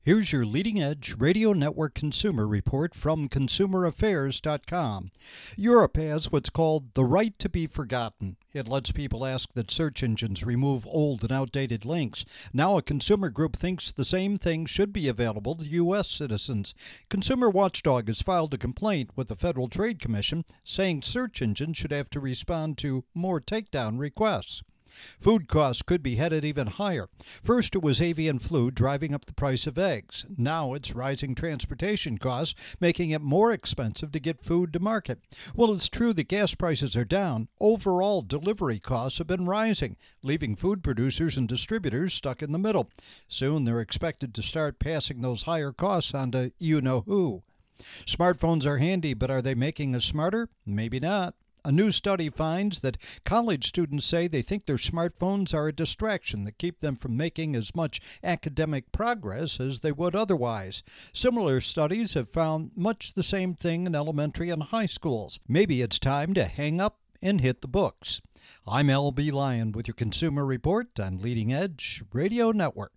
Here's your leading edge radio network consumer report from consumeraffairs.com. Europe has what's called the right to be forgotten. It lets people ask that search engines remove old and outdated links. Now a consumer group thinks the same thing should be available to U.S. citizens. Consumer Watchdog has filed a complaint with the Federal Trade Commission saying search engines should have to respond to more takedown requests. Food costs could be headed even higher. First, it was avian flu driving up the price of eggs. Now it's rising transportation costs, making it more expensive to get food to market. Well, it's true that gas prices are down. Overall delivery costs have been rising, leaving food producers and distributors stuck in the middle. Soon, they're expected to start passing those higher costs on to you-know-who. Smartphones are handy, but are they making us smarter? Maybe not. A new study finds that college students say they think their smartphones are a distraction that keep them from making as much academic progress as they would otherwise. Similar studies have found much the same thing in elementary and high schools. Maybe it's time to hang up and hit the books. I'm L.B. Lyon with your Consumer Report on Leading Edge Radio Network.